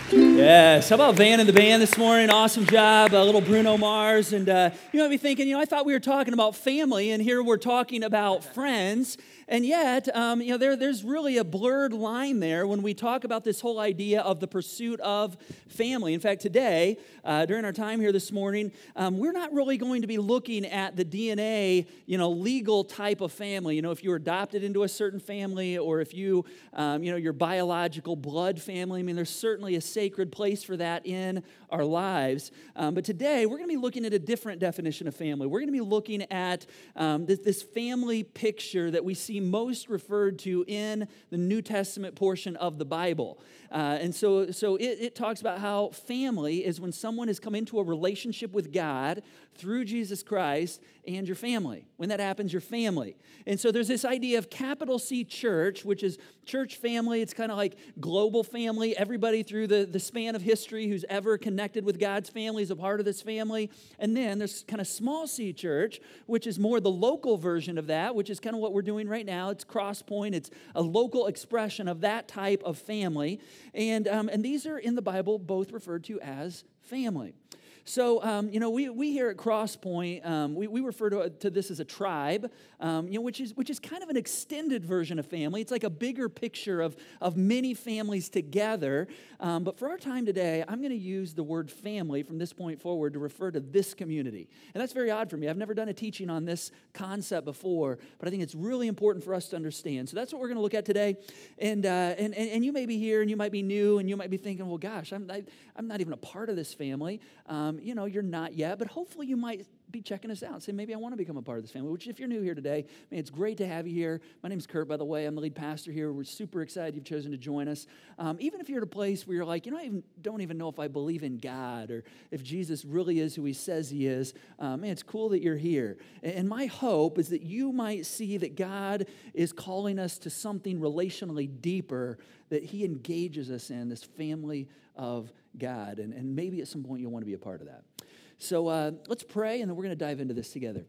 Yes. How about Van and the band this morning? Awesome job. A little Bruno Mars. And you might be thinking, I thought we were talking about family, and here we're talking about friends. And yet, there's really a blurred line there when we talk about this whole idea of the pursuit of family. In fact, today, during our time here this morning, we're not really going to be looking at the DNA, legal type of family. If you were adopted into a certain family, or if you, your biological blood family. I mean, there's certainly a sacred place for that in our lives. But today, we're going to be looking at a different definition of family. We're going to be looking at this family picture that we see most referred to in the New Testament portion of the Bible. And so it talks about how family is when someone has come into a relationship with God through Jesus Christ and your family. When that happens, your family. And so there's this idea of capital C church, which is church family. It's kind of like global family. Everybody through the span of history who's ever connected with God's family is a part of this family. And then there's kind of small c church, which is more the local version of that, which is kind of what we're doing right now. It's Crosspoint. It's a local expression of that type of family. And these are in the Bible both referred to as family. So, we here at Crosspoint, we refer to this as a tribe, which is kind of an extended version of family. It's like a bigger picture of many families together. But for our time today, I'm going to use the word family from this point forward to refer to this community. And that's very odd for me. I've never done a teaching on this concept before, but I think it's really important for us to understand. So that's what we're going to look at today. And you may be here and you might be new and you might be thinking, well, gosh, I'm not even a part of this family. You're not yet, but hopefully you might be checking us out and say, maybe I want to become a part of this family, which if you're new here today, man, it's great to have you here. My name's Kurt, by the way. I'm the lead pastor here. We're super excited you've chosen to join us. Even if you're at a place where you're like, I don't even know if I believe in God or if Jesus really is who he says he is, man, it's cool that you're here. And my hope is that you might see that God is calling us to something relationally deeper, that he engages us in, this family of God. And maybe at some point you'll want to be a part of that. So let's pray, and then we're going to dive into this together.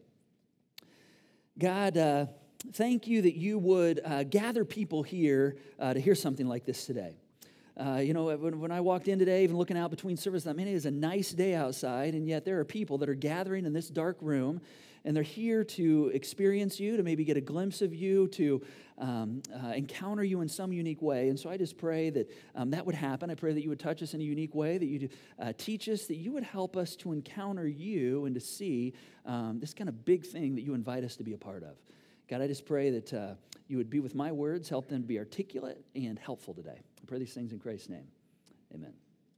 God, thank you that you would gather people here to hear something like this today. When I walked in today, even looking out between services, I mean, it is a nice day outside, and yet there are people that are gathering in this dark room, and they're here to experience you, to maybe get a glimpse of you, to encounter you in some unique way. And so I just pray that that would happen. I pray that you would touch us in a unique way, that you would teach us, that you would help us to encounter you and to see this kind of big thing that you invite us to be a part of. God, I just pray that you would be with my words, help them to be articulate and helpful today. I pray these things in Christ's name. Amen.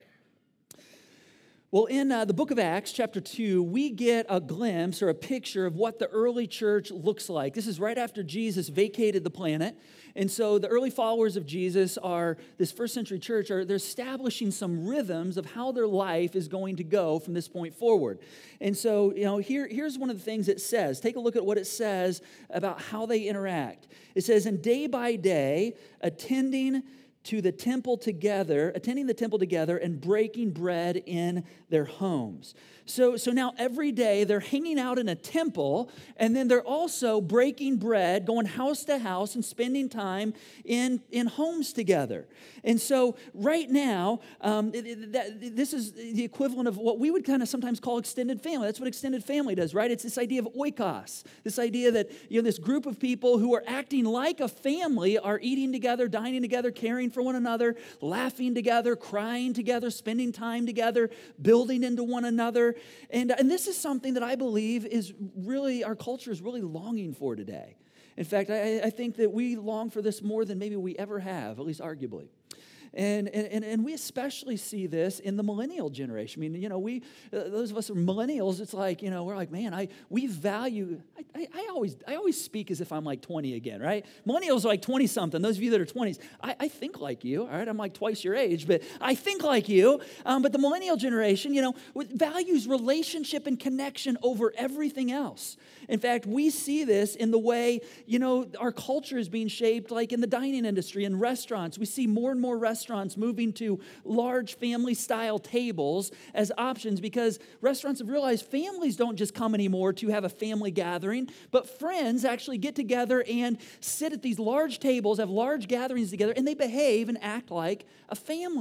Well, in the book of Acts, chapter 2, we get a glimpse or a picture of what the early church looks like. This is right after Jesus vacated the planet. And so the early followers of Jesus this first century church, they're establishing some rhythms of how their life is going to go from this point forward. And so, here's one of the things it says. Take a look at what it says about how they interact. It says, and day by day, attending the temple together and breaking bread in their homes. So now every day they're hanging out in a temple, and then they're also breaking bread, going house to house and spending time in homes together. And so right now, this is the equivalent of what we would kind of sometimes call extended family. That's what extended family does, right? It's this idea of oikos, this idea that this group of people who are acting like a family are eating together, dining together, caring for one another, laughing together, crying together, spending time together, building into one another. And this is something that I believe is really, our culture is really longing for today. In fact, I think that we long for this more than maybe we ever have, at least arguably. And we especially see this in the millennial generation. I mean, those of us who are millennials, it's like, we're like, man, we value, I always speak as if I'm like 20 again, right? Millennials are like 20-something. Those of you that are 20s, I think like you, all right? I'm like twice your age, but I think like you. But the millennial generation, values relationship and connection over everything else. In fact, we see this in the way, our culture is being shaped, like in the dining industry and restaurants. We see more and more restaurants moving to large family-style tables as options because restaurants have realized families don't just come anymore to have a family gathering, but friends actually get together and sit at these large tables, have large gatherings together, and they behave and act like a family.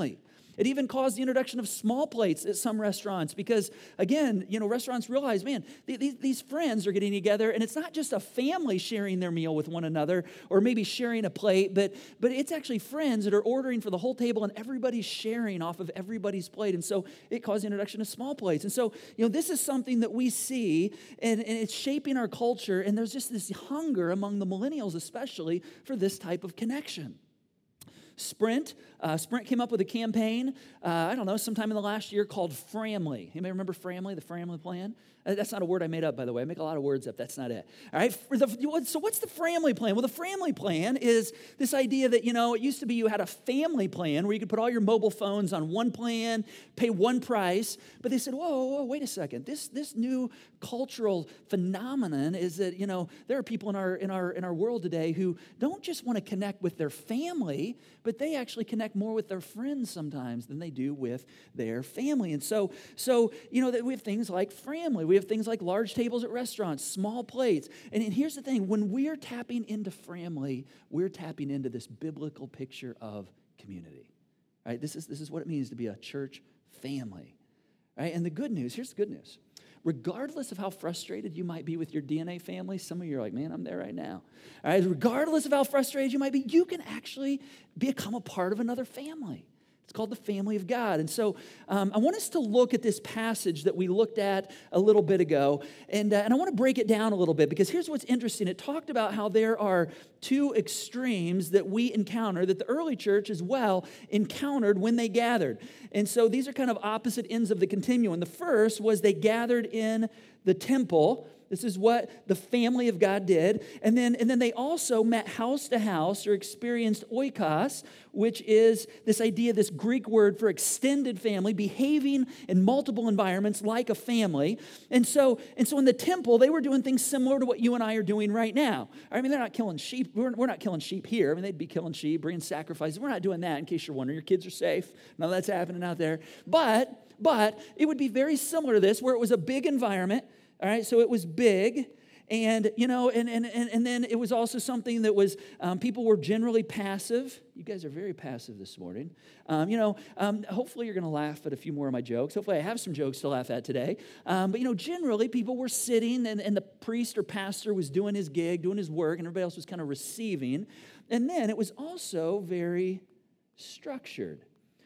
It even caused the introduction of small plates at some restaurants because, again, restaurants realize, man, these friends are getting together, and it's not just a family sharing their meal with one another or maybe sharing a plate, but it's actually friends that are ordering for the whole table, and everybody's sharing off of everybody's plate. And so it caused the introduction of small plates. And so, this is something that we see, and it's shaping our culture, and there's just this hunger among the millennials especially for this type of connection. Sprint came up with a campaign, sometime in the last year called Framly. Anybody remember Framly, the Framly plan? That's not a word I made up, by the way. I make a lot of words up. That's not it. All right. So what's the Framly plan? Well, the Framly plan is this idea that, it used to be you had a family plan where you could put all your mobile phones on one plan, pay one price. But they said, whoa, wait a second. This new cultural phenomenon is that, there are people in our world today who don't just want to connect with their family, but they actually connect more with their friends sometimes than they do with their family. And so that we have things like Framly. We have things like large tables at restaurants, small plates. And here's the thing. When we're tapping into Framly, we're tapping into this biblical picture of community. Right? This is what it means to be a church family. Right? And here's the good news. Regardless of how frustrated you might be with your DNA family, some of you are like, man, I'm there right now. All right? Regardless of how frustrated you might be, you can actually become a part of another family. It's called the family of God. And so I want us to look at this passage that we looked at a little bit ago, and I want to break it down a little bit because here's what's interesting. It talked about how there are two extremes that we encounter, that the early church as well encountered when they gathered. And so these are kind of opposite ends of the continuum. The first was they gathered in the temple. This is what the family of God did. And then they also met house to house or experienced oikos, which is this idea, this Greek word for extended family, behaving in multiple environments like a family. And so in the temple, they were doing things similar to what you and I are doing right now. I mean, they're not killing sheep. We're not killing sheep here. I mean, they'd be killing sheep, bringing sacrifices. We're not doing that, in case you're wondering. Your kids are safe. None of that's happening out there. But it would be very similar to this, where it was a big environment. All right, so it was big, and then it was also something that was, people were generally passive. You guys are very passive this morning. Hopefully you're going to laugh at a few more of my jokes. Hopefully I have some jokes to laugh at today. But generally people were sitting, and the priest or pastor was doing his gig, doing his work, and everybody else was kind of receiving. And then it was also very structured.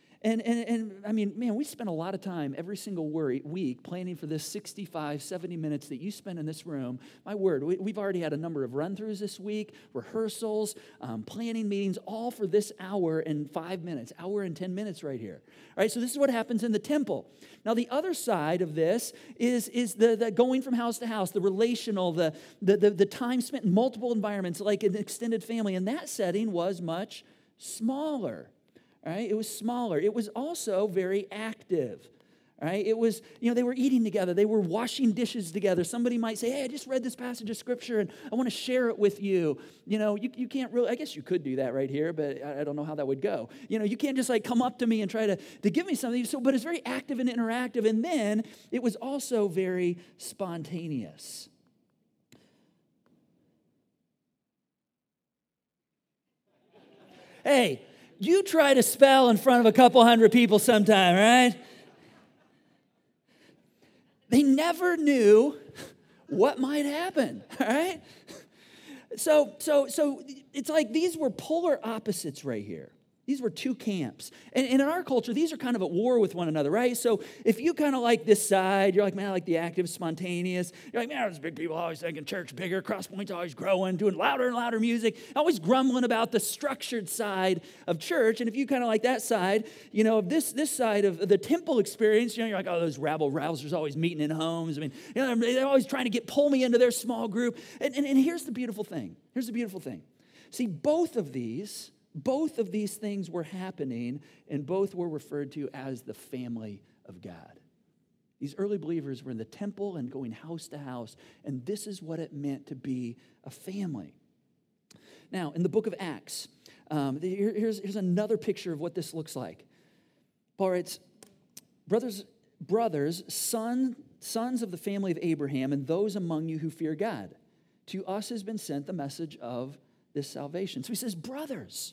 And I mean, man, we spend a lot of time every single week planning for this 65, 70 minutes that you spend in this room. My word, we've already had a number of run-throughs this week, rehearsals, planning meetings, all for this hour and 5 minutes, hour and 10 minutes right here. All right, so this is what happens in the temple. Now, the other side of this is the going from house to house, the relational, the time spent in multiple environments like an extended family. And that setting was much smaller. Right? It was smaller. It was also very active. Right? It was, they were eating together. They were washing dishes together. Somebody might say, hey, I just read this passage of Scripture, and I want to share it with you. You can't really, I guess you could do that right here, but I don't know how that would go. You can't just come up to me and try to give me something. But it's very active and interactive. And then it was also very spontaneous. Hey, you try to spell in front of a couple hundred people sometime, right? They never knew what might happen, all right? So it's like these were polar opposites right here. These were two camps. And in our culture, these are kind of at war with one another, right? So if you kind of like this side, you're like, man, I like the active, spontaneous. You're like, man, those big people always thinking church bigger, Cross Point's always growing, doing louder and louder music, always grumbling about the structured side of church. And if you kind of like that side, of this side of the temple experience, you're like, oh, those rabble-rousers always meeting in homes. I mean, they're always trying to pull me into their small group. And here's the beautiful thing. See, both of these things were happening, and both were referred to as the family of God. These early believers were in the temple and going house to house, and this is what it meant to be a family. Now, in the book of Acts, here's another picture of what this looks like. Paul writes, brothers, sons of the family of Abraham, and those among you who fear God, to us has been sent the message of this salvation. So he says, brothers.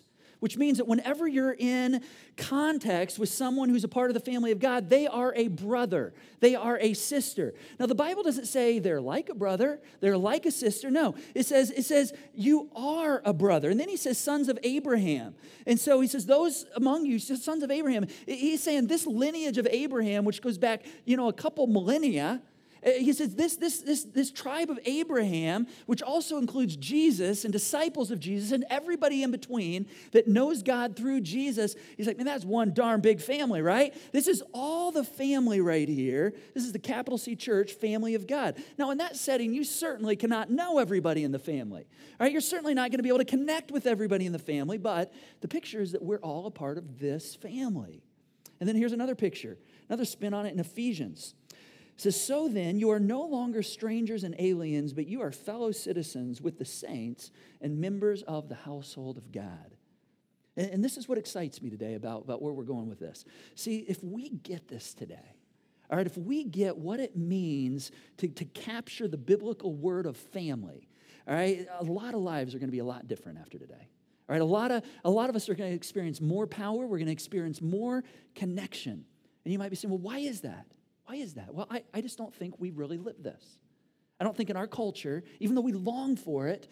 which means that whenever you're in context with someone who's a part of the family of God, they are a brother. They are a sister. Now, the Bible doesn't say they're like a brother, they're like a sister. No, it says you are a brother. And then he says sons of Abraham. And so he says those among you, sons of Abraham. He's saying this lineage of Abraham, which goes back, a couple millennia. He says this tribe of Abraham, which also includes Jesus and disciples of Jesus and everybody in between that knows God through Jesus. He's like, man, that's one darn big family, right? This is all the family right here. This is the capital C Church family of God. Now, in that setting, you certainly cannot know everybody in the family. All right, you're certainly not going to be able to connect with everybody in the family, but the picture is that we're all a part of this family. And then here's another picture, another spin on it in Ephesians. It says, so then, you are no longer strangers and aliens, but you are fellow citizens with the saints and members of the household of God. And this is what excites me today about where we're going with this. See, if we get this today, all right, if we get what it means to capture the biblical word of family, all right, a lot of lives are going to be a lot different after today. All right, a lot of us are going to experience more power. We're going to experience more connection. And you might be saying, well, why is that? Why is that? Well, I just don't think we really live this. I don't think in our culture, even though we long for it,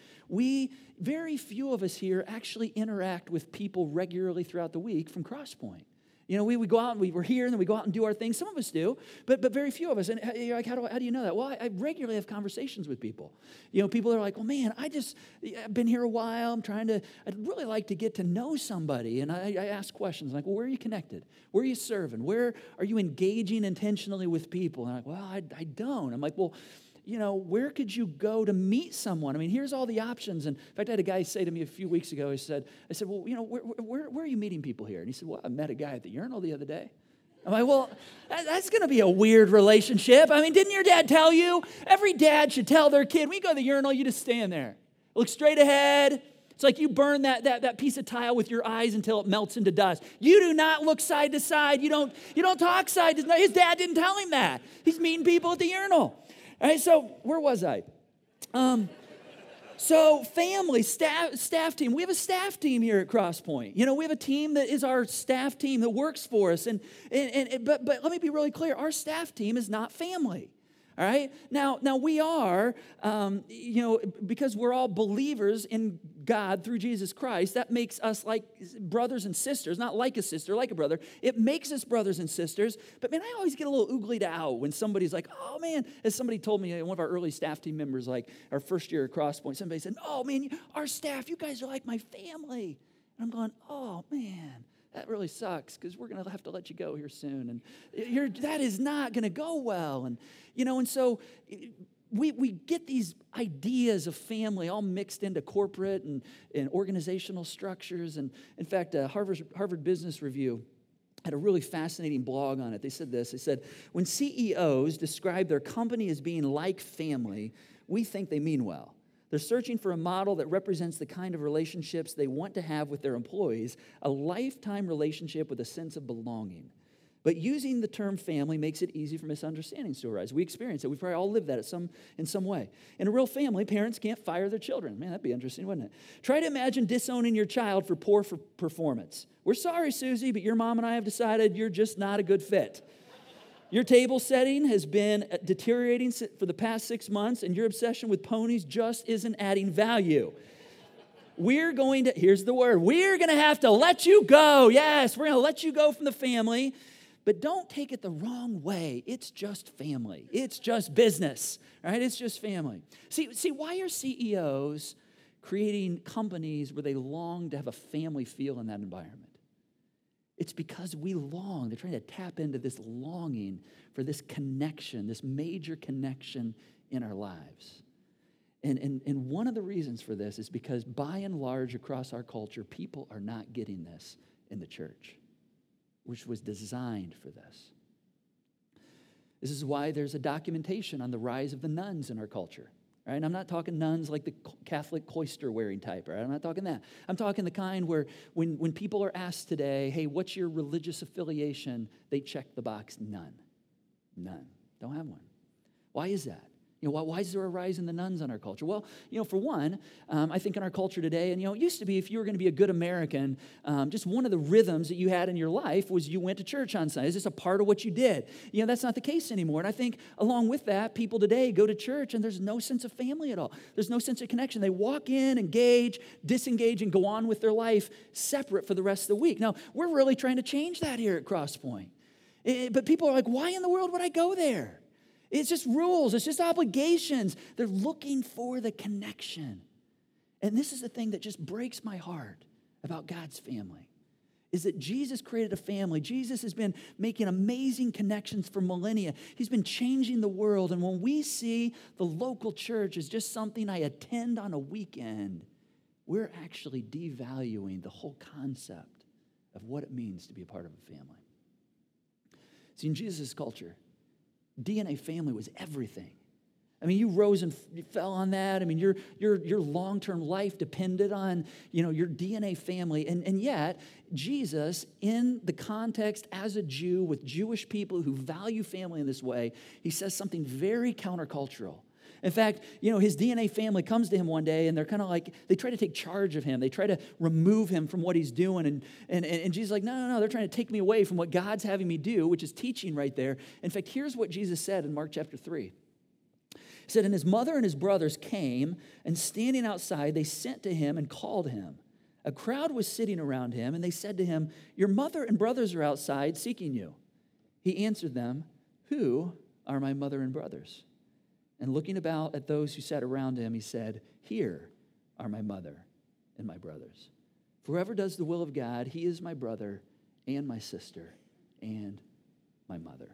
very few of us here actually interact with people regularly throughout the week from Crosspoint. We go out and we're here and then we go out and do our thing. Some of us do, but very few of us. And you're like, how do you know that? Well, I regularly have conversations with people. People are like, well, man, I've been here a while. I'd really like to get to know somebody. And I ask questions like, well, where are you connected? Where are you serving? Where are you engaging intentionally with people? And I'm like, well, I don't. I'm like, well, where could you go to meet someone? I mean, here's all the options. And in fact, I had a guy say to me a few weeks ago, I said, well, where are you meeting people here? And he said, well, I met a guy at the urinal the other day. I'm like, well, that's going to be a weird relationship. I mean, didn't your dad tell you? Every dad should tell their kid, when you go to the urinal, you just stand there. Look straight ahead. It's like you burn that piece of tile with your eyes until it melts into dust. You do not look side to side. You don't talk side to side. His dad didn't tell him that. He's meeting people at the urinal. All right, so where was I? So family, staff team. We have a staff team here at Crosspoint. We have a team that is our staff team that works for us. But let me be really clear. Our staff team is not family. All right? Now we are, because we're all believers in God through Jesus Christ, that makes us like brothers and sisters, not like a sister, like a brother. It makes us brothers and sisters. But man, I always get a little oogly out when somebody's like, oh man, as somebody told me, one of our early staff team members, like our first year at Crosspoint, somebody said, oh man, our staff, you guys are like my family. And I'm going, oh man. That really sucks because we're going to have to let you go here soon. And that is not going to go well. And, and so we get these ideas of family all mixed into corporate and organizational structures. And in fact, Harvard Business Review had a really fascinating blog on it. They said this. They said, when CEOs describe their company as being like family, we think they mean well. They're searching for a model that represents the kind of relationships they want to have with their employees, a lifetime relationship with a sense of belonging. But using the term family makes it easy for misunderstandings to arise. We experience it. We've probably all lived that in some way. In a real family, parents can't fire their children. Man, that'd be interesting, wouldn't it? Try to imagine disowning your child for poor performance. We're sorry, Susie, but your mom and I have decided you're just not a good fit. Your table setting has been deteriorating for the past 6 months, and your obsession with ponies just isn't adding value. Here's the word, we're going to have to let you go. Yes, we're going to let you go from the family, but don't take it the wrong way. It's just family. It's just business, right? It's just family. See, why are CEOs creating companies where they long to have a family feel in that environment? It's because we long. They're trying to tap into this longing for this connection, this major connection in our lives. And one of the reasons for this is because by and large across our culture, people are not getting this in the church, which was designed for this. This is why there's a documentation on the rise of the nuns in our culture. Right? And I'm not talking nuns like the Catholic cloister-wearing type. Right? I'm not talking that. I'm talking the kind where when people are asked today, hey, what's your religious affiliation? They check the box, none. None. Don't have one. Why is that? Why is there a rise in the nuns on our culture? Well, for one, I think in our culture today, and it used to be if you were going to be a good American, just one of the rhythms that you had in your life was you went to church on Sunday. It's just a part of what you did. That's not the case anymore. And I think along with that, people today go to church and there's no sense of family at all. There's no sense of connection. They walk in, engage, disengage, and go on with their life separate for the rest of the week. Now, we're really trying to change that here at Crosspoint. But people are like, why in the world would I go there? It's just rules. It's just obligations. They're looking for the connection. And this is the thing that just breaks my heart about God's family, is that Jesus created a family. Jesus has been making amazing connections for millennia. He's been changing the world. And when we see the local church as just something I attend on a weekend, we're actually devaluing the whole concept of what it means to be a part of a family. See, in Jesus' culture, DNA family was everything. I mean, you rose and you fell on that. I mean, your long-term life depended on, your DNA family. And yet, Jesus, in the context as a Jew with Jewish people who value family in this way, he says something very countercultural. In fact, his DNA family comes to him one day and they're kind of like, they try to take charge of him. They try to remove him from what he's doing. And Jesus is like, no, they're trying to take me away from what God's having me do, which is teaching right there. In fact, here's what Jesus said in Mark chapter 3. He said, and his mother and his brothers came, and standing outside, they sent to him and called him. A crowd was sitting around him, and they said to him, your mother and brothers are outside seeking you. He answered them, who are my mother and brothers? And looking about at those who sat around him, he said, here are my mother and my brothers. For whoever does the will of God, he is my brother and my sister and my mother.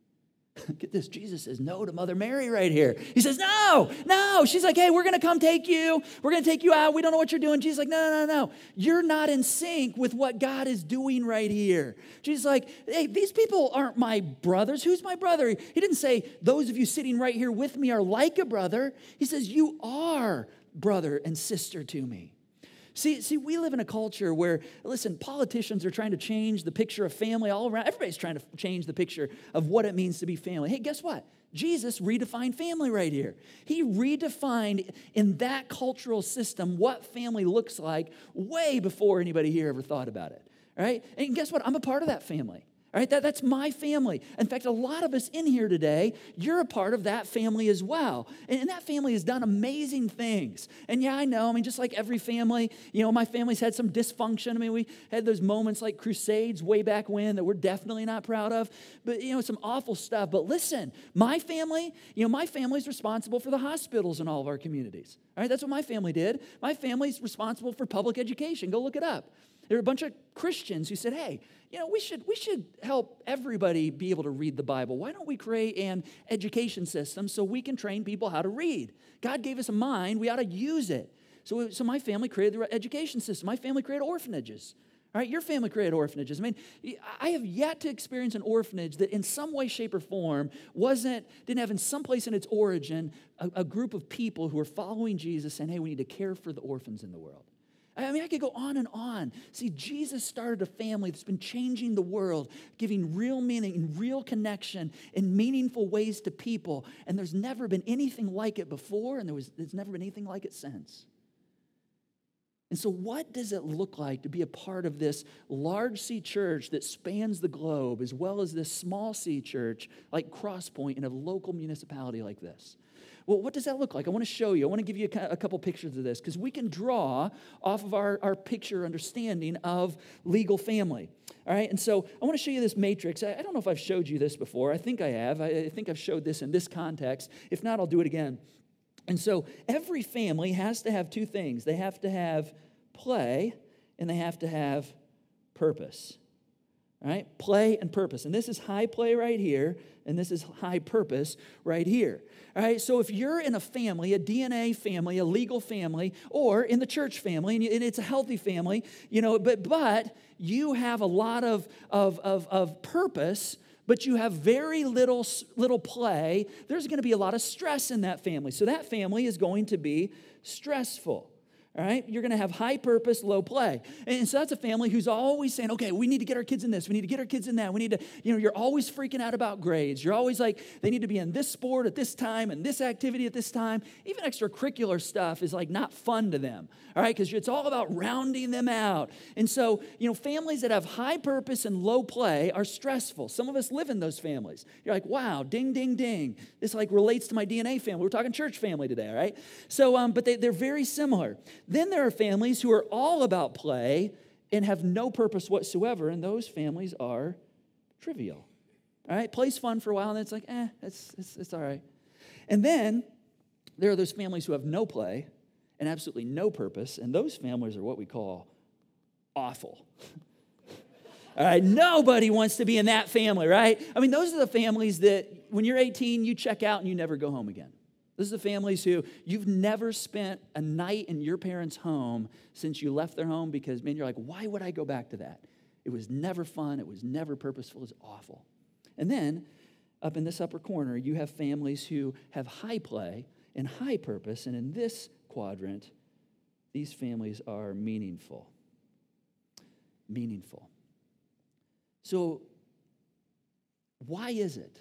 Get this, Jesus says no to Mother Mary right here. He says, no. She's like, hey, we're going to come take you. We're going to take you out. We don't know what you're doing. Jesus is like, no. You're not in sync with what God is doing right here. Jesus is like, hey, these people aren't my brothers. Who's my brother? He didn't say, those of you sitting right here with me are like a brother. He says, you are brother and sister to me. See, we live in a culture where, listen, politicians are trying to change the picture of family all around. Everybody's trying to change the picture of what it means to be family. Hey, guess what? Jesus redefined family right here. He redefined in that cultural system what family looks like way before anybody here ever thought about it, right? And guess what? I'm a part of that family. All right, that's my family. In fact, a lot of us in here today, you're a part of that family as well. And that family has done amazing things. And yeah, I know, just like every family, my family's had some dysfunction. We had those moments like Crusades way back when that we're definitely not proud of. But, some awful stuff. But listen, my family's responsible for the hospitals in all of our communities. All right, that's what my family did. My family's responsible for public education. Go look it up. There were a bunch of Christians who said, hey, we should help everybody be able to read the Bible. Why don't we create an education system so we can train people how to read? God gave us a mind. We ought to use it. So my family created the education system. My family created orphanages. All right, your family created orphanages. I have yet to experience an orphanage that in some way, shape, or form didn't have in some place in its origin a group of people who are following Jesus saying, hey, we need to care for the orphans in the world. I could go on and on. See, Jesus started a family that's been changing the world, giving real meaning and real connection in meaningful ways to people. And there's never been anything like it before, and there's never been anything like it since. And so what does it look like to be a part of this large C church that spans the globe, as well as this small C church like Crosspoint in a local municipality like this? Well, what does that look like? I want to show you. I want to give you a couple pictures of this because we can draw off of our picture understanding of legal family. All right, and so I want to show you this matrix. I don't know if I've showed you this before. I think I have. I think I've showed this in this context. If not, I'll do it again. And so every family has to have two things. They have to have play and they have to have purpose. All right, play and purpose. And this is high play right here, and this is high purpose right here. All right, so if you're in a family, a DNA family, a legal family, or in the church family, and it's a healthy family, but you have a lot of purpose, but you have very little play, there's going to be a lot of stress in that family. So that family is going to be stressful. All right, you're going to have high purpose, low play. And so that's a family who's always saying, okay, we need to get our kids in this. We need to get our kids in that. We need to, you're always freaking out about grades. You're always like, they need to be in this sport at this time and this activity at this time. Even extracurricular stuff is like not fun to them. All right, because it's all about rounding them out. And so, families that have high purpose and low play are stressful. Some of us live in those families. You're like, wow, ding, ding, ding. This like relates to my DNA family. We're talking church family today, all right? So, but they're very similar. Then there are families who are all about play and have no purpose whatsoever, and those families are trivial. All right, play's fun for a while, and it's like, it's all right. And then there are those families who have no play and absolutely no purpose, and those families are what we call awful. All right, nobody wants to be in that family, right? I mean, those are the families that when you're 18, you check out and you never go home again. Those are the families who you've never spent a night in your parents' home since you left their home because, man, you're like, why would I go back to that? It was never fun. It was never purposeful. It was awful. And then up in this upper corner, you have families who have high play and high purpose. And in this quadrant, these families are meaningful. Meaningful. So why is it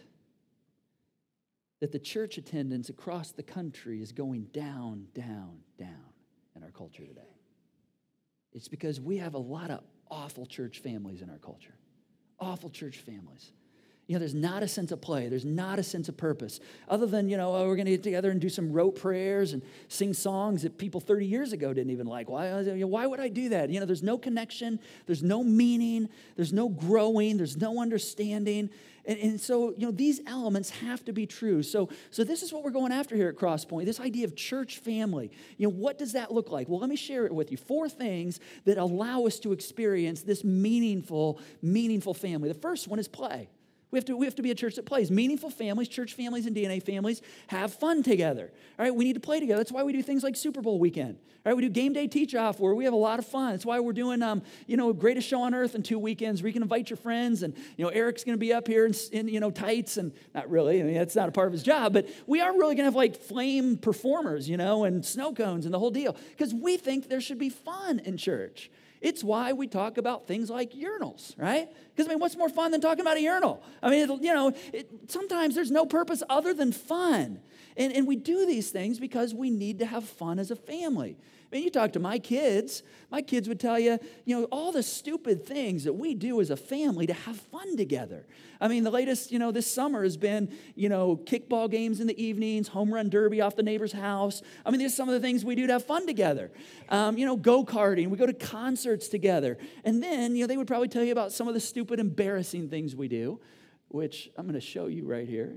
that the church attendance across the country is going down, down, down in our culture today? It's because we have a lot of awful church families in our culture. Awful church families. There's not a sense of play. There's not a sense of purpose. Other than, we're going to get together and do some rote prayers and sing songs that people 30 years ago didn't even like. Why would I do that? There's no connection. There's no meaning. There's no growing. There's no understanding. And so, these elements have to be true. So this is what we're going after here at Crosspoint, this idea of church family. What does that look like? Well, let me share it with you. 4 things that allow us to experience this meaningful family. The first one is play. We have to be a church that plays. Meaningful families, church families and DNA families have fun together. All right, we need to play together. That's why we do things like Super Bowl weekend. All right, we do game day teach-off where we have a lot of fun. That's why we're doing, Greatest Show on Earth in 2 weekends where you can invite your friends. And, Eric's going to be up here in tights and not really. I mean, that's not a part of his job. But we are really going to have like flame performers, and snow cones and the whole deal. Because we think there should be fun in church. It's why we talk about things like urinals, right? Because, what's more fun than talking about a urinal? I mean, sometimes there's no purpose other than fun. And we do these things because we need to have fun as a family. I mean, you talk to my kids would tell you, all the stupid things that we do as a family to have fun together. I mean, the latest, this summer has been, kickball games in the evenings, home run derby off the neighbor's house. I mean, these are some of the things we do to have fun together. Go-karting, we go to concerts together. And then, they would probably tell you about some of the stupid, embarrassing things we do, which I'm going to show you right here.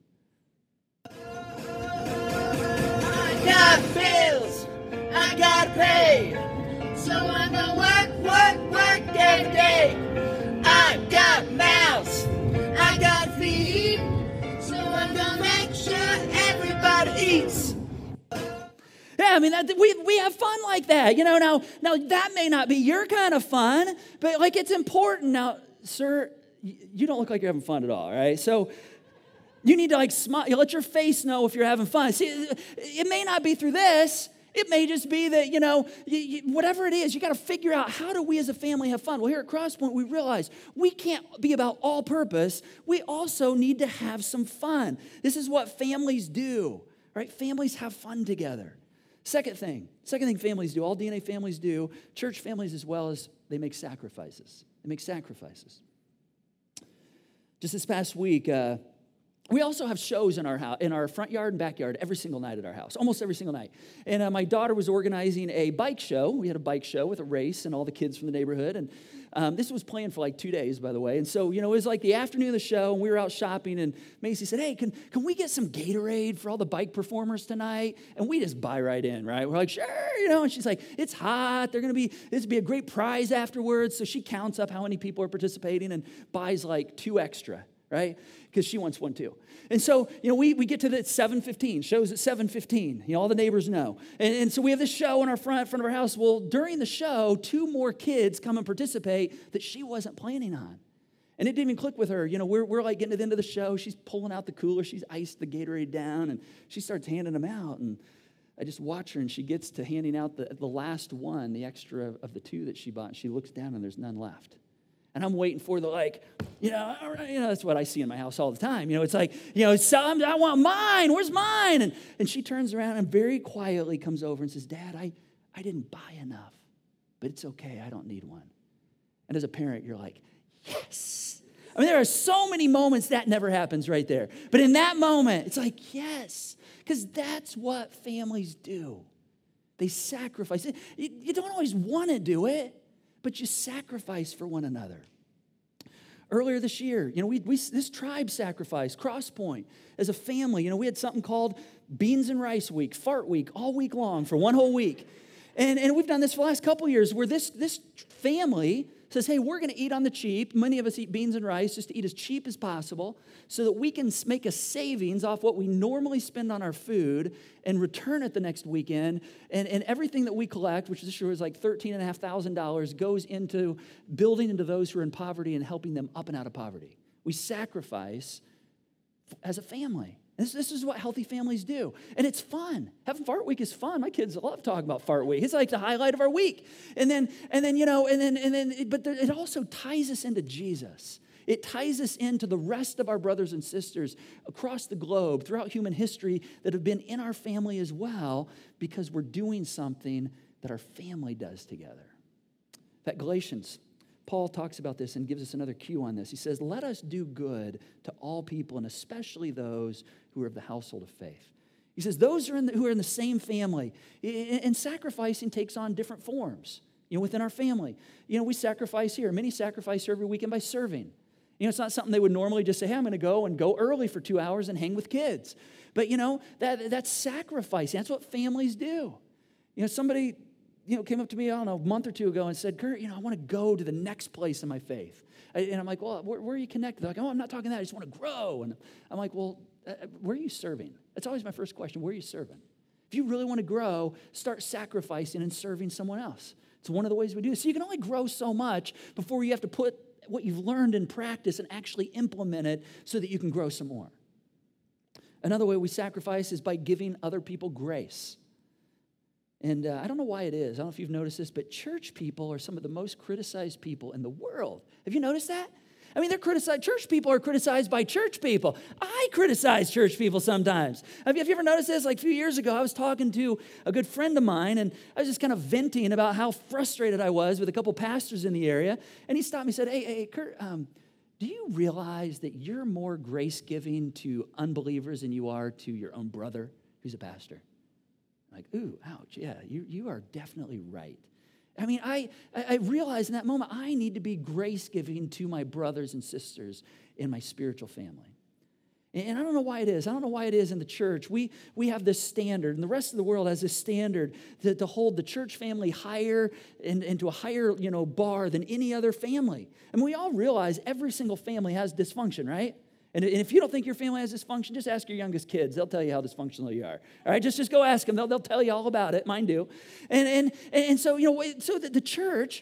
I got bills. I gotta pay, so I'm gonna work every day. I got mouths, I got feet, so I'm gonna make sure everybody eats. Yeah, I mean, we have fun like that. Now that may not be your kind of fun, but like it's important. Now, sir, you don't look like you're having fun at all, right? So you need to like smile. You let your face know if you're having fun. See, it may not be through this. It may just be that, whatever it is, you got to figure out how do we as a family have fun. Well, here at Crosspoint, we realize we can't be about all purpose. We also need to have some fun. This is what families do, right? Families have fun together. Second thing families do, all DNA families do, church families as well, as they make sacrifices. They make sacrifices. Just this past week, we also have shows in our house, in our front yard and backyard every single night at our house, almost every single night. And my daughter was organizing a bike show. We had a bike show with a race and all the kids from the neighborhood. And this was planned for like 2 days, by the way. And so, it was like the afternoon of the show, and we were out shopping, and Macy said, hey, can we get some Gatorade for all the bike performers tonight? And we just buy right in, right? We're like, sure, and she's like, it's hot. This would be a great prize afterwards. So she counts up how many people are participating and buys like 2 extra. Right? Because she wants one too. And so, we get to the 7:15, shows at 7:15. All the neighbors know. And so we have this show in our front of our house. Well, during the show, 2 more kids come and participate that she wasn't planning on. And it didn't even click with her. We're like getting to the end of the show. She's pulling out the cooler. She's iced the Gatorade down, and she starts handing them out. And I just watch her, and she gets to handing out the last one, the extra of the 2 that she bought, and she looks down, and there's none left. And I'm waiting for the, like, that's what I see in my house all the time. It's like, I want mine. Where's mine? And she turns around and very quietly comes over and says, Dad, I didn't buy enough, but it's okay. I don't need one. And as a parent, you're like, yes. I mean, there are so many moments that never happens right there. But in that moment, it's like, yes, because that's what families do. They sacrifice. You don't always want to do it, but you sacrifice for one another. Earlier this year, this tribe sacrificed, Crosspoint, as a family. We had something called Beans and Rice Week, Fart Week, all week long for one whole week. And we've done this for the last couple years where this family says, hey, we're going to eat on the cheap. Many of us eat beans and rice just to eat as cheap as possible so that we can make a savings off what we normally spend on our food and return it the next weekend. And everything that we collect, which this year was like $13,500, goes into building into those who are in poverty and helping them up and out of poverty. We sacrifice as a family. This is what healthy families do. And it's fun. Having Fart Week is fun. My kids love talking about Fart Week. It's like the highlight of our week. But it also ties us into Jesus. It ties us into the rest of our brothers and sisters across the globe, throughout human history, that have been in our family as well, because we're doing something that our family does together. That Galatians, Paul talks about this and gives us another cue on this. He says, let us do good to all people, and especially those who are of the household of faith. He says, those who are in the same family. And sacrificing takes on different forms, within our family. We sacrifice here. Many sacrifice here every weekend by serving. It's not something they would normally just say, hey, I'm going to go early for 2 hours and hang with kids. But, that's sacrificing. That's what families do. Somebody came up to me, a month or two ago and said, Kurt, I want to go to the next place in my faith. And I'm like, well, where are you connected? They're like, I'm not talking that. I just want to grow. And I'm like, well, where are you serving? That's always my first question. Where are you serving? If you really want to grow, start sacrificing and serving someone else. It's one of the ways we do this. So you can only grow so much before you have to put what you've learned in practice and actually implement it so that you can grow some more. Another way we sacrifice is by giving other people grace. And I don't know why it is. I don't know if you've noticed this, but church people are some of the most criticized people in the world. Have you noticed that? I mean, they're criticized. Church people are criticized by church people. I criticize church people sometimes. Have you ever noticed this? Like a few years ago, I was talking to a good friend of mine, and I was just kind of venting about how frustrated I was with a couple pastors in the area. And he stopped me and said, hey, Kurt, do you realize that you're more grace-giving to unbelievers than you are to your own brother who's a pastor? I'm like, ooh, ouch, yeah, you are definitely right. I mean, I realized in that moment, I need to be grace-giving to my brothers and sisters in my spiritual family. And I don't know why it is. I don't know why it is in the church. We have this standard, and the rest of the world has this standard to hold the church family higher and to a higher, bar than any other family. And we all realize every single family has dysfunction, right? And if you don't think your family has dysfunction, just ask your youngest kids. They'll tell you how dysfunctional you are. All right, just go ask them. They'll tell you all about it. Mine do. And so, so that the church,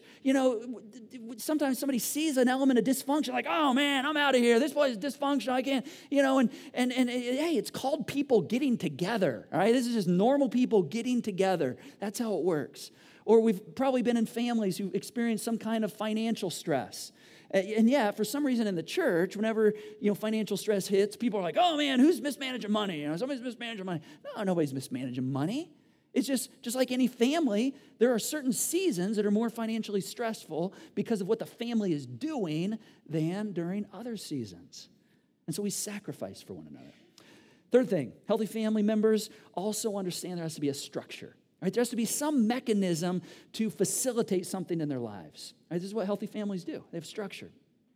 sometimes somebody sees an element of dysfunction, like, oh man, I'm out of here. This place is dysfunctional. I can't, and hey, it's called people getting together. All right, this is just normal people getting together. That's how it works. Or we've probably been in families who experience some kind of financial stress. And yeah, for some reason in the church, whenever, financial stress hits, people are like, oh man, who's mismanaging money? Somebody's mismanaging money. No, nobody's mismanaging money. It's just like any family, there are certain seasons that are more financially stressful because of what the family is doing than during other seasons. And so we sacrifice for one another. Third thing, healthy family members also understand there has to be a structure. Right? There has to be some mechanism to facilitate something in their lives. Right? This is what healthy families do. They have structure.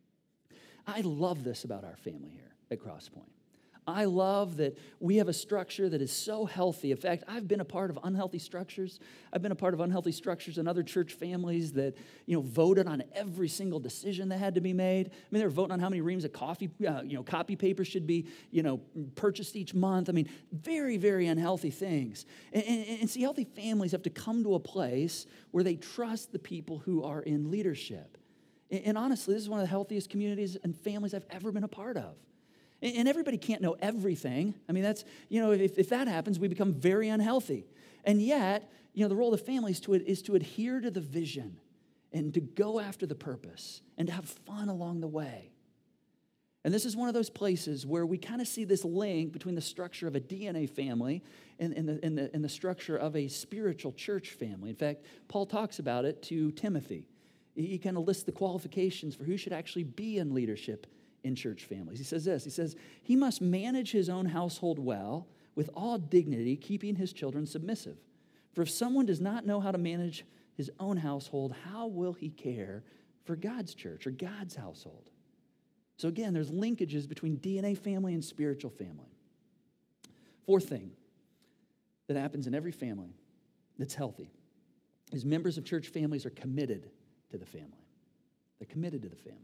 I love this about our family here at Crosspoint. I love that we have a structure that is so healthy. In fact, I've been a part of unhealthy structures. I've been a part of unhealthy structures in other church families that, voted on every single decision that had to be made. I mean, they were voting on how many reams of copy paper should be, purchased each month. I mean, very, very unhealthy things. And see, healthy families have to come to a place where they trust the people who are in leadership. And honestly, this is one of the healthiest communities and families I've ever been a part of. And everybody can't know everything. I mean, that's, if that happens, we become very unhealthy. And yet, the role of the family is to adhere to the vision and to go after the purpose and to have fun along the way. And this is one of those places where we kind of see this link between the structure of a DNA family and the structure of a spiritual church family. In fact, Paul talks about it to Timothy. He kind of lists the qualifications for who should actually be in leadership in church families. He says this, he says, he must manage his own household well, with all dignity, keeping his children submissive. For if someone does not know how to manage his own household, how will he care for God's church or God's household? So again, there's linkages between DNA family and spiritual family. Fourth thing that happens in every family that's healthy is members of church families are committed to the family. They're committed to the family.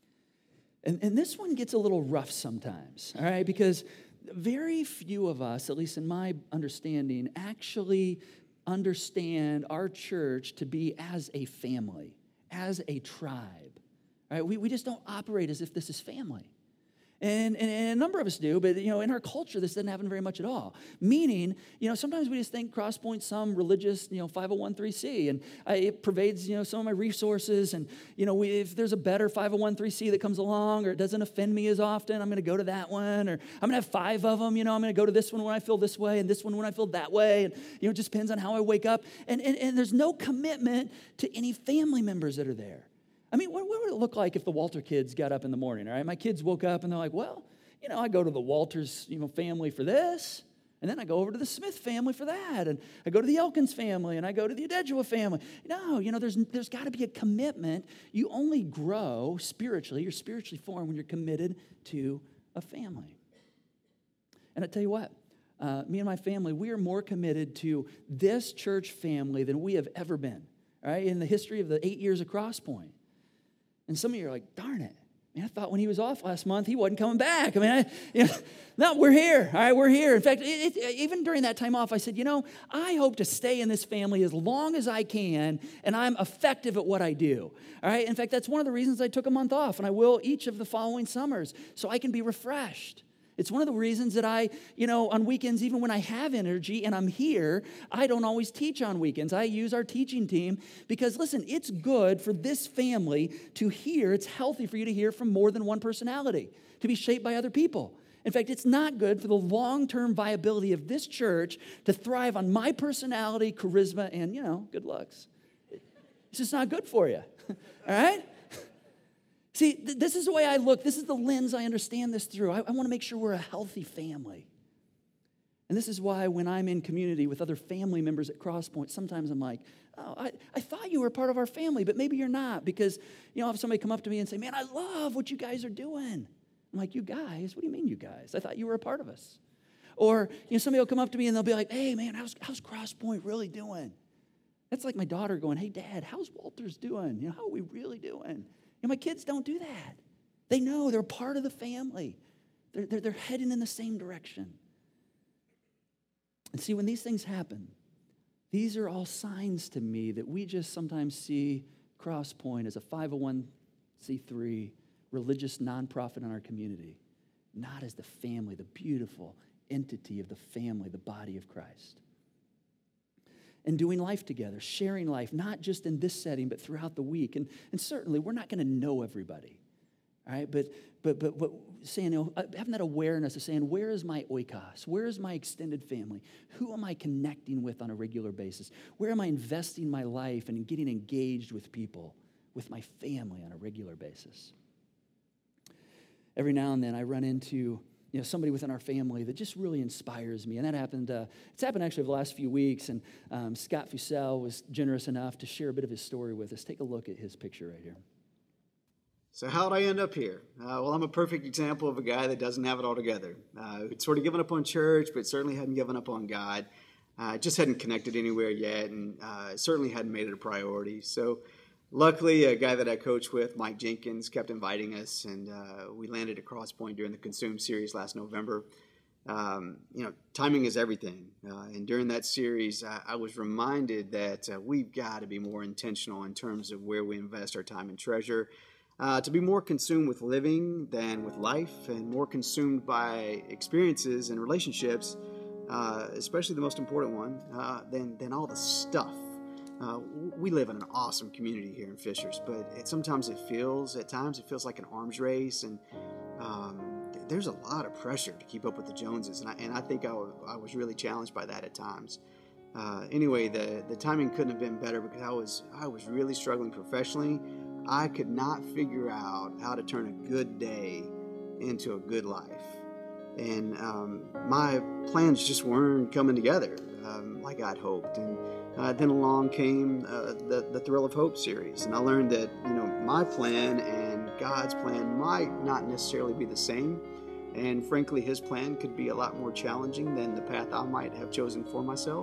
And this one gets a little rough sometimes, all right? Because very few of us, at least in my understanding, actually understand our church to be as a family, as a tribe. All right? We just don't operate as if this is family. And a number of us do, but, in our culture, this doesn't happen very much at all. Meaning, sometimes we just think Crosspoint's some religious, 501(c), and it pervades, some of my resources. And, if there's a better 501(c) that comes along or it doesn't offend me as often, I'm going to go to that one. Or I'm going to have 5 of them, I'm going to go to this one when I feel this way and this one when I feel that way. And, it just depends on how I wake up. And there's no commitment to any family members that are there. I mean, what would it look like if the Walter kids got up in the morning, all right? My kids woke up and they're like, well, I go to the Walters, family for this, and then I go over to the Smith family for that, and I go to the Elkins family, and I go to the Adedua family. No, there's got to be a commitment. You only grow spiritually, you're spiritually formed when you're committed to a family. And I tell you what, me and my family, we are more committed to this church family than we have ever been, all right, in the history of the 8 years of Crosspoint. And some of you are like, darn it. Man, I thought when he was off last month, he wasn't coming back. I mean, no, we're here. All right, we're here. In fact, even during that time off, I said, I hope to stay in this family as long as I can, and I'm effective at what I do. All right, in fact, that's one of the reasons I took a month off, and I will each of the following summers, so I can be refreshed. It's one of the reasons that I, on weekends, even when I have energy and I'm here, I don't always teach on weekends. I use our teaching team because, listen, it's good for this family to hear. It's healthy for you to hear from more than one personality, to be shaped by other people. In fact, it's not good for the long-term viability of this church to thrive on my personality, charisma, and, good looks. It's just not good for you, all right? See, this is the way I look. This is the lens I understand this through. I want to make sure we're a healthy family. And this is why when I'm in community with other family members at Crosspoint, sometimes I'm like, oh, I thought you were part of our family, but maybe you're not. Because, I'll have somebody come up to me and say, man, I love what you guys are doing. I'm like, you guys? What do you mean you guys? I thought you were a part of us. Or, somebody will come up to me and they'll be like, hey, man, how's Crosspoint really doing? That's like my daughter going, hey, Dad, how's Walters doing? How are we really doing? My kids don't do that. They know they're part of the family. They're heading in the same direction. And see, when these things happen, these are all signs to me that we just sometimes see Crosspoint as a 501c3 religious nonprofit in our community, not as the family, the beautiful entity of the family, the body of Christ. And doing life together, sharing life, not just in this setting, but throughout the week. And certainly, we're not going to know everybody, all right? But saying, having that awareness of saying, where is my oikos? Where is my extended family? Who am I connecting with on a regular basis? Where am I investing my life and getting engaged with people, with my family on a regular basis? Every now and then, I run into somebody within our family that just really inspires me. And that happened, it's happened actually over the last few weeks. And Scott Fussell was generous enough to share a bit of his story with us. Take a look at his picture right here. So how'd I end up here? Well, I'm a perfect example of a guy that doesn't have it all together. Who'd sort of given up on church, but certainly hadn't given up on God. Just hadn't connected anywhere yet, and certainly hadn't made it a priority. So luckily, a guy that I coach with, Mike Jenkins, kept inviting us, and we landed at Crosspoint during the Consume series last November. Timing is everything. And during that series, I was reminded that we've got to be more intentional in terms of where we invest our time and treasure. to be more consumed with living than with life, and more consumed by experiences and relationships, especially the most important one, than all the stuff. We live in an awesome community here in Fishers, but sometimes it feels like an arms race, and there's a lot of pressure to keep up with the Joneses, and I think I was really challenged by that at times. Anyway, the timing couldn't have been better, because I was really struggling professionally. I could not figure out how to turn a good day into a good life, and my plans just weren't coming together like I'd hoped. And then along came the Thrill of Hope series, and I learned that my plan and God's plan might not necessarily be the same, and frankly, His plan could be a lot more challenging than the path I might have chosen for myself.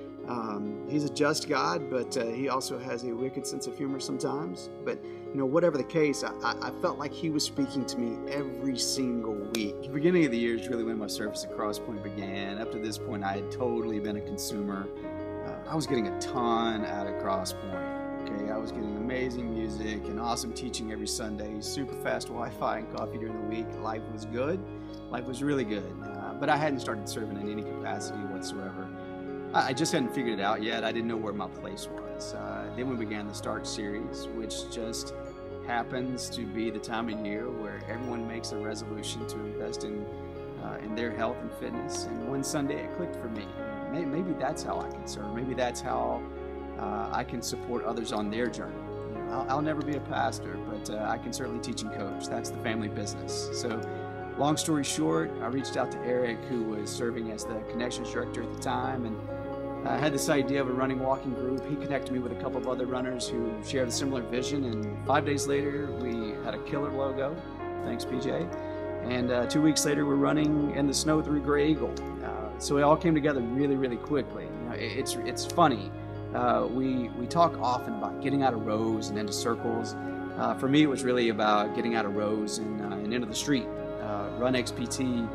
He's a just God, but He also has a wicked sense of humor sometimes. But whatever the case, I felt like He was speaking to me every single week. The beginning of the year is really when my service at Crosspoint began. Up to this point, I had totally been a consumer. I was getting a ton out of Crosspoint. Okay, I was getting amazing music and awesome teaching every Sunday, super fast Wi-Fi and coffee during the week. Life was good. Life was really good. But I hadn't started serving in any capacity whatsoever. I just hadn't figured it out yet. I didn't know where my place was. Then we began the Start series, which just happens to be the time of year where everyone makes a resolution to invest in their health and fitness. And one Sunday it clicked for me. Maybe that's how I can serve. Maybe that's how I can support others on their journey. I'll never be a pastor, but I can certainly teach and coach. That's the family business. So long story short, I reached out to Eric, who was serving as the Connections Director at the time, and I had this idea of a running walking group. He connected me with a couple of other runners who shared a similar vision, and 5 days later we had a killer logo. Thanks, PJ. And 2 weeks later we're running in the snow through Grey Eagle. So it all came together really, really quickly. It's funny. We talk often about getting out of rows and into circles. For me, it was really about getting out of rows and into the street. Run XPT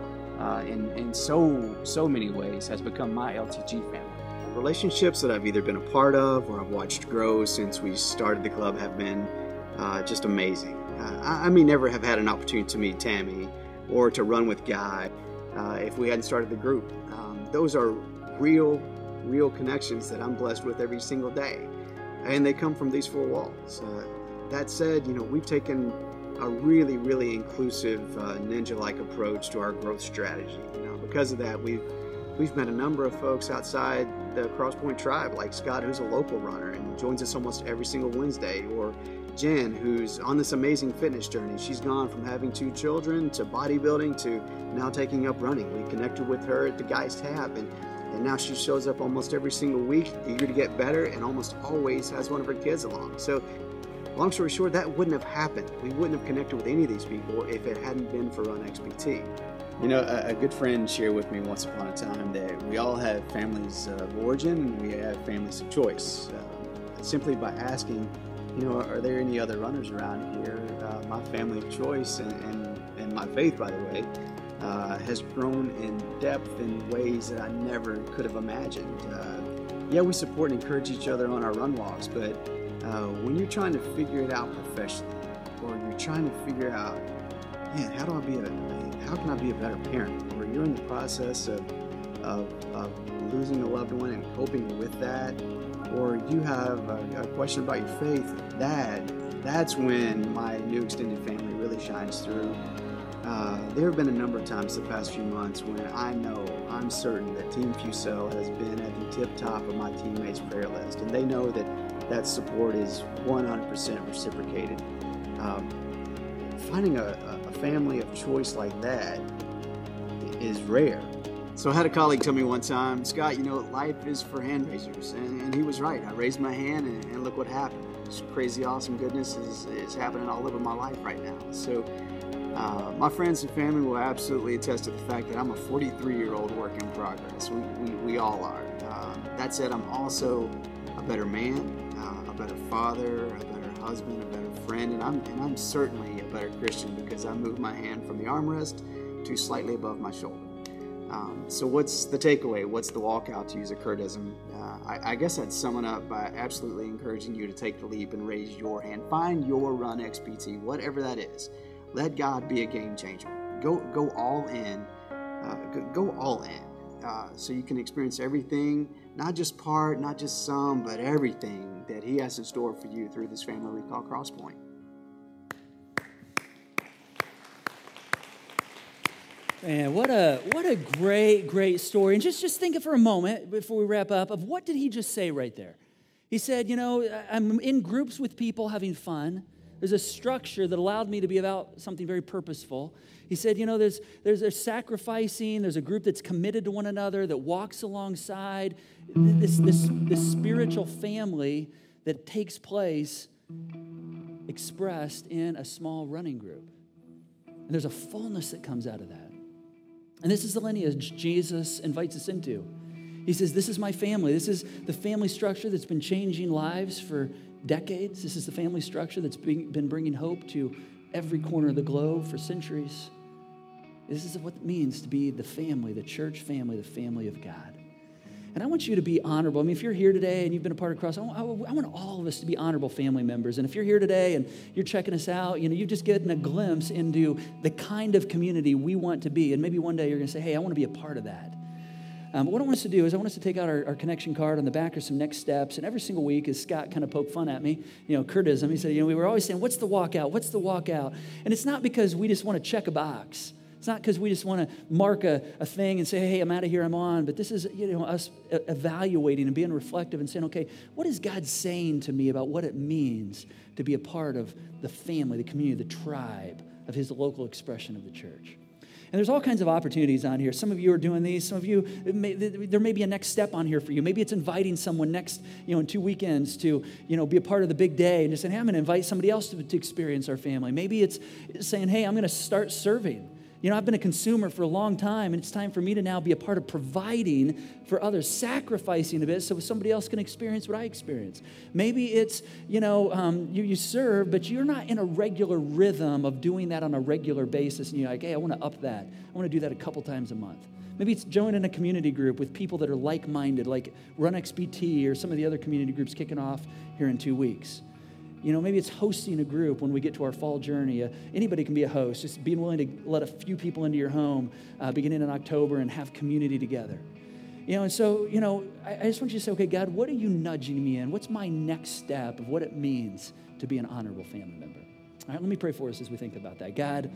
in so many ways has become my LTG family. Relationships that I've either been a part of or I've watched grow since we started the club have been just amazing. I may never have had an opportunity to meet Tammy or to run with Guy if we hadn't started the group. Those are real connections that I'm blessed with every single day, and they come from these four walls. That said, we've taken a really, really inclusive ninja-like approach to our growth strategy. Because of that, we've met a number of folks outside the Crosspoint tribe, like Scott, who's a local runner and joins us almost every single Wednesday, or Jen, who's on this amazing fitness journey. She's gone from having 2 children to bodybuilding to now taking up running. We connected with her at the Guys Tab, and now she shows up almost every single week, eager to get better, and almost always has one of her kids along. So long story short, that wouldn't have happened. We wouldn't have connected with any of these people if it hadn't been for Run XPT. A good friend shared with me once upon a time that we all have families of origin and we have families of choice. Simply by asking, are there any other runners around here? My family of choice and my faith, by the way, has grown in depth in ways that I never could have imagined. We support and encourage each other on our run walks, but when you're trying to figure it out professionally, or you're trying to figure out, how can I be a better parent? Or you're in the process of losing a loved one and coping with that, or you have a question about your faith, that's when my new extended family really shines through. There have been a number of times the past few months when I'm certain that Team Fusil has been at the tip top of my teammates' prayer list, and they know that support is 100% reciprocated. Finding a family of choice like that is rare. So I had a colleague tell me one time, Scott, life is for hand raisers, and he was right. I raised my hand, and look what happened. This crazy, awesome goodness is happening all over my life right now. So my friends and family will absolutely attest to the fact that I'm a 43-year-old work in progress. We all are. That said, I'm also a better man, a better father, a better husband, a better friend, and I'm certainly a better Christian because I moved my hand from the armrest to slightly above my shoulder. So what's the takeaway? What's the walkout, to use a Kurtism? I guess I'd sum it up by absolutely encouraging you to take the leap and raise your hand. Find your Run XPT, whatever that is. Let God be a game changer. Go all in. Go all in. So you can experience everything, not just part, not just some, but everything that He has in store for you through this family we call Crosspoint. Man, what a great story. And just think it for a moment before we wrap up of what did he just say right there? He said, I'm in groups with people having fun. There's a structure that allowed me to be about something very purposeful. He said, there's a sacrificing, there's a group that's committed to one another, that walks alongside this spiritual family that takes place expressed in a small running group. And there's a fullness that comes out of that. And this is the lineage Jesus invites us into. He says, this is my family. This is the family structure that's been changing lives for decades. This is the family structure that's been bringing hope to every corner of the globe for centuries. This is what it means to be the family, the church family, the family of God. And I want you to be honorable. I mean, if you're here today and you've been a part of Cross, I want all of us to be honorable family members. And if you're here today and you're checking us out, you've just gotten a glimpse into the kind of community we want to be. And maybe one day you're going to say, hey, I want to be a part of that. But what I want us to do is I want us to take out our connection card. On the back are some next steps. And every single week, as Scott kind of poked fun at me, Kurtism, he said, we were always saying, what's the walkout? What's the walkout? And it's not because we just want to check a box. It's not because we just want to mark a thing and say, hey, I'm out of here, I'm on. But this is us evaluating and being reflective and saying, okay, what is God saying to me about what it means to be a part of the family, the community, the tribe of His local expression of the church? And there's all kinds of opportunities on here. Some of you are doing these. Some of you, there may be a next step on here for you. Maybe it's inviting someone next, in 2 weekends to, be a part of the big day and just saying, hey, I'm going to invite somebody else to experience our family. Maybe it's saying, hey, I'm going to start serving. I've been a consumer for a long time, and it's time for me to now be a part of providing for others, sacrificing a bit so somebody else can experience what I experience. Maybe it's, you serve, but you're not in a regular rhythm of doing that on a regular basis, and you're like, hey, I want to up that. I want to do that a couple times a month. Maybe it's joining a community group with people that are like-minded, like Run XPT or some of the other community groups kicking off here in 2 weeks. Maybe it's hosting a group when we get to our fall journey. Anybody can be a host. Just being willing to let a few people into your home beginning in October and have community together. And so, I just want you to say, okay, God, what are you nudging me in? What's my next step of what it means to be an honorable family member? All right, let me pray for us as we think about that. God,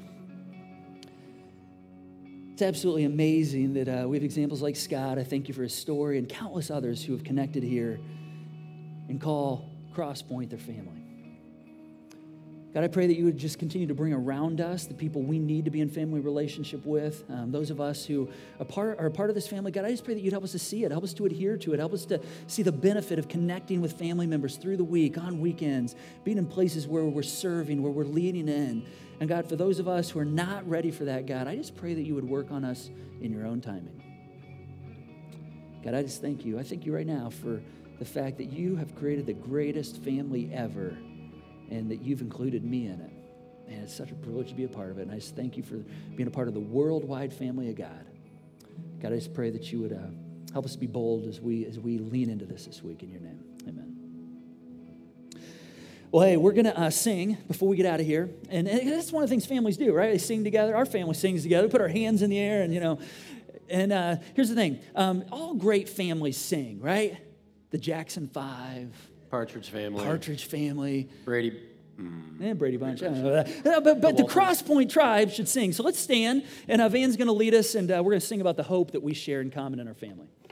it's absolutely amazing that we have examples like Scott. I thank you for his story and countless others who have connected here and call Crosspoint their family. God, I pray that you would just continue to bring around us the people we need to be in family relationship with, those of us who are a part of this family. God, I just pray that you'd help us to see it, help us to adhere to it, help us to see the benefit of connecting with family members through the week, on weekends, being in places where we're serving, where we're leaning in. And God, for those of us who are not ready for that, God, I just pray that you would work on us in your own timing. God, I just thank you. I thank you right now for the fact that you have created the greatest family ever, and that you've included me in it. And it's such a privilege to be a part of it. And I just thank you for being a part of the worldwide family of God. God, I just pray that you would help us to be bold as we lean into this week in your name. Amen. Well, hey, we're going to sing before we get out of here. And that's one of the things families do, right? They sing together. Our family sings together. We put our hands in the air and, And here's the thing. All great families sing, right? The Jackson 5. Partridge Family. Brady. Brady Bunch. I don't know that. But the Crosspoint tribe should sing. So let's stand, and Van's going to lead us, and we're going to sing about the hope that we share in common in our family.